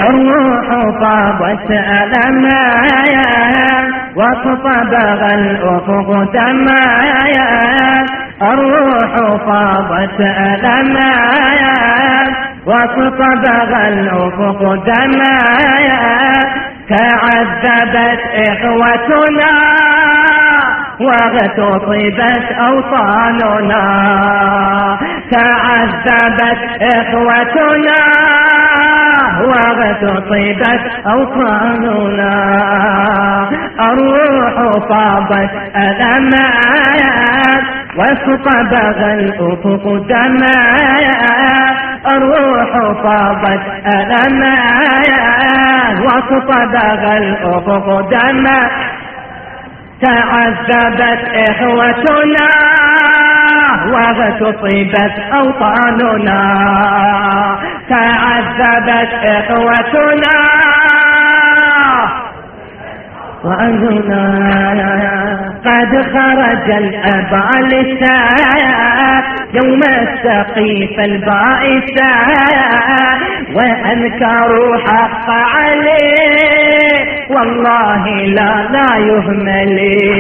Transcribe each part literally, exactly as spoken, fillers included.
الروح طابت ألمايا واصطبغ الأفق دمايا الروح طابت ألمايا واصطبغ الأفق دمايا تعذبت إخوتنا واغتصبت أوطاننا تعذبت إخوتنا واغتصبت أوطاننا الروح طابت ألمايا واصطبغ الأفق دمايا الروح طابت ألمايا واصطبغ الأفق دمايا تعذبت إخوتنا واغتصبت أوطاننا تعذبت إخوتنا وأننا قد خرج الأباء للساعة يوم السقيف البائسة وأنكروا حق عليه والله لا لا يهمل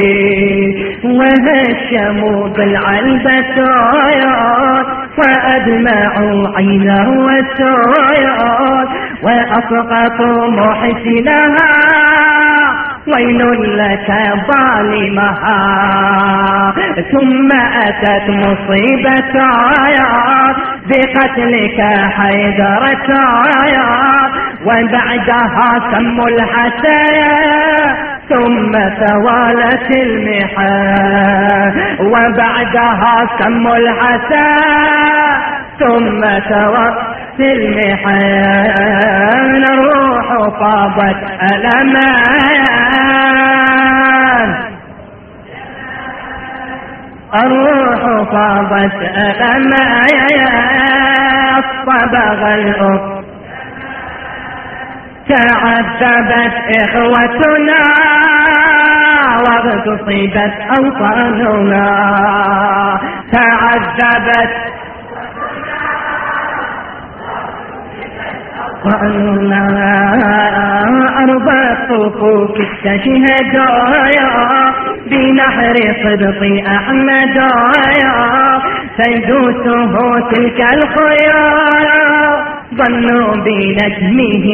وهشموا بالعلبة سيوط وأدمعوا عينه والسيوط وأسقطوا محسنها ويل لك ظالمها ثم أتت مصيبة عياط بقتلك حيدرة عياط وبعدها سم الحسايا ثم توالت المحا وبعدها سم الحسايا ثم توالت المحان الروح طابت ألمان الروح طابت ألمان اصطبغ الأفق تعذبت إخوتنا واغتصبت أوطاننا تعذبت وأنا أرض الصفوف استشهد بنحر صدق أحمد سيدوسه تلك الخيار ظنوا بنجمه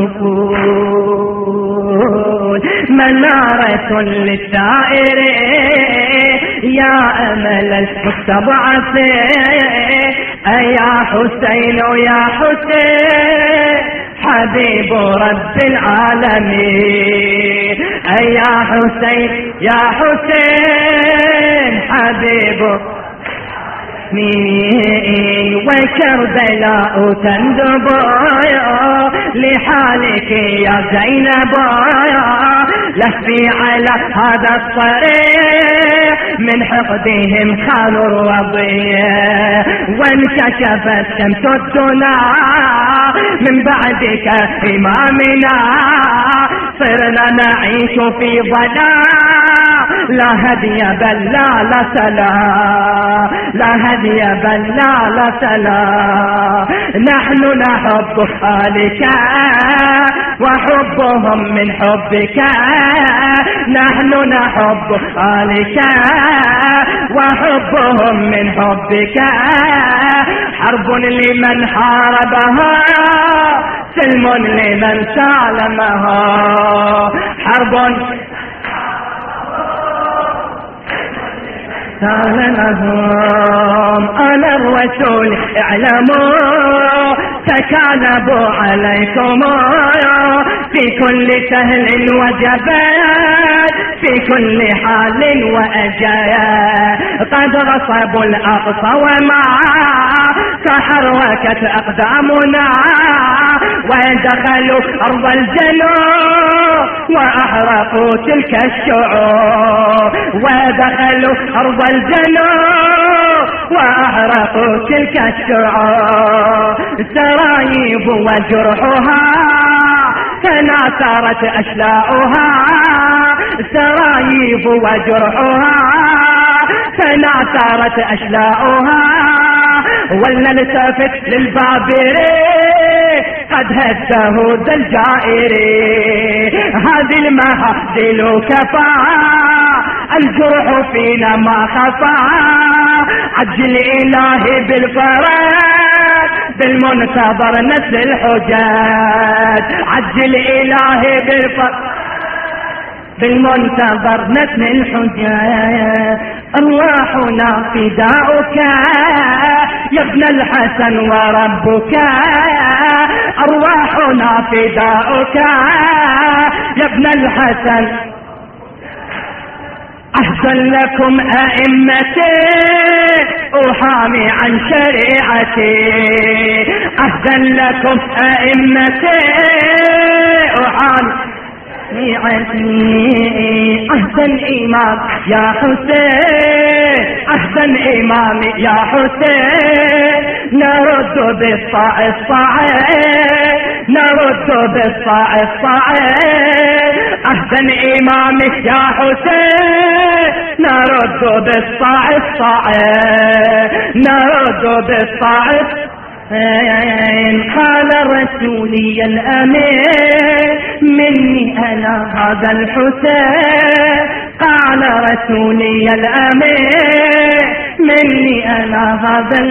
أفول منارة للسائر يا أمل المستضعفين يا حسين يا حسين حبيب رب العالمين يا حسين يا حسين حبيب وكربلاء تندب لحالك يا زينب لفي على هذا الطريق من حقدهم خانوا الرضيع وانكشفت شمس الدنا من بعدك إمامنا صرنا نعيش في ظلام لا هدي بل لا لا سلام لا هدي بل لا لا سلام نحن نحب آلك وحبهم من حبك نحن نحب آلك وحبهم من حبك حرب لمن حاربها سلم لمن سالمها حرب سالمهم أنا الرسول اعلموا تكالبوا عليكم في كل سهل وجبات في كل حال وأجيال قد غصبوا الأقصى وما تحركت أقدامنا ودخلوا أرض الجنوب وأحرقوا تلك الشعوب ودخلوا أرض الجنوب وأحرقوا تلك الشعوب سرايب وجرحها تناثرت أشلاؤها سرايب وجرحها تناثرت أشلاؤها ولنلتفت للبابرين قد هزه ذا الجائري. هذه المهازل كفى الجرح فينا ما خفى. عجل إلهي بالفرج بالمنتظر نسل الحجاج. عجل إلهي بالفرج بالمنتظر نسل الحجاج. أرواحنا فداؤك يا ابن الحسن وربك. أرواحنا فداؤك يا ابن الحسن. عهدا لكم أئمتي أحامي عن شريعتي. عهدا لكم أئمتي أحامي شريعتي. عهدا إمام يا حسين. عهدا إمام يا حسين. نرد بالصاع الصاعد. نرد بالصاع الصاعد. عهدا إمام يا حسين. نرد بالصاع الصاعد. نرد بالصاع الصاعد. قال رسولي الأمين مني أنا هذا الحسين. قال رسولي الأمين مني أنا هذا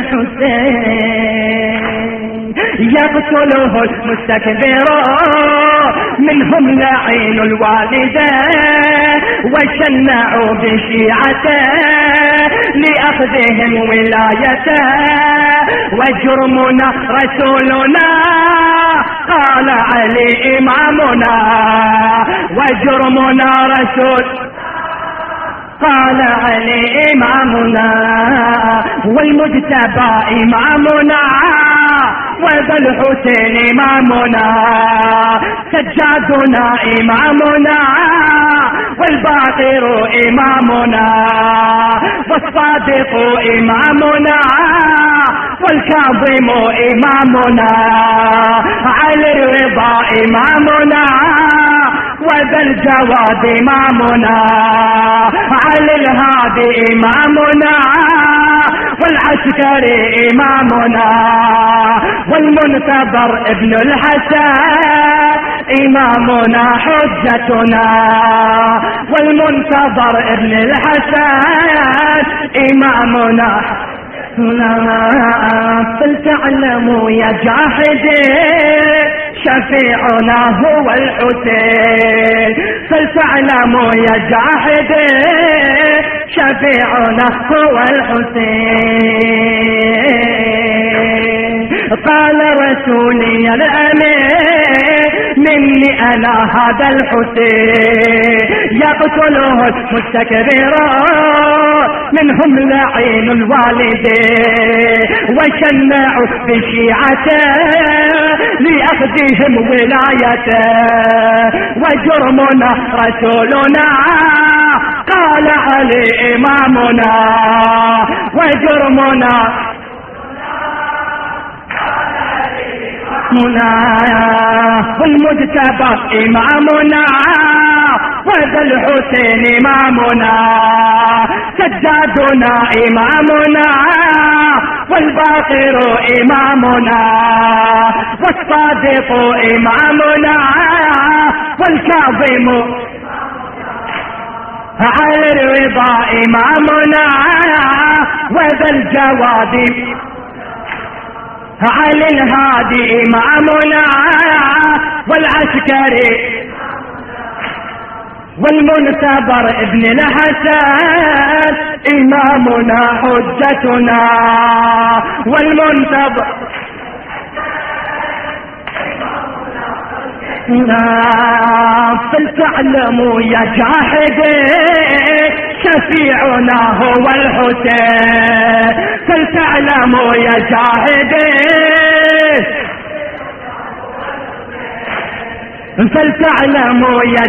الحسين. يقتله المستكبرون منهم لعين الوالدين. وشنعوا بشيعته لأخذهم ولايته. وجرمنا رسولنا قال علي إمامنا. وجرمنا رسول قال علي إمامنا. والمجتبى إمامنا وذا الحسين إمامنا. سجادنا إمامنا والباقر إمامنا. والصادق إمامنا والكاظم إمامنا. علي الرضا إمامنا وذا الجواد إمامنا. علي الهادي إمامنا والعسكري إمامنا. والمنتظر ابن الحسن إمامنا حجتنا. والمنتظر ابن الحسن إمامنا. فلتعلموا يا جاحدين شفيعنا هو الحسين. فلتعلموا يا جاحدين شفيعنا هو الحسين. قال رسولي الأمين مني أنا هذا الحسين. يقتله المستكبرون منهم لعين الوالدين. وشنعوا بشيعته لأخذهم ولايته. وجرمنا رسولنا قال علي إمامنا. وجرمنا والمجتبى إمامنا وذا الحسين إمامنا. سجادنا إمامنا والباقر إمامنا. والصادق إمامنا والكاظم. علي الرضا إمامنا وذا الجواد. علي الهادي إمامنا والعسكري والمنتظر ابن الحسن إمامنا حجتنا. والمنتظر فلتعلموا يا جاحدين شفيعنا هو الحسين. فلتعلموا يا جاحدين. فلتعلموا يا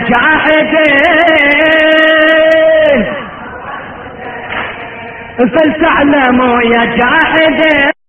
جاحدين. فلتعلموا يا جاحدين.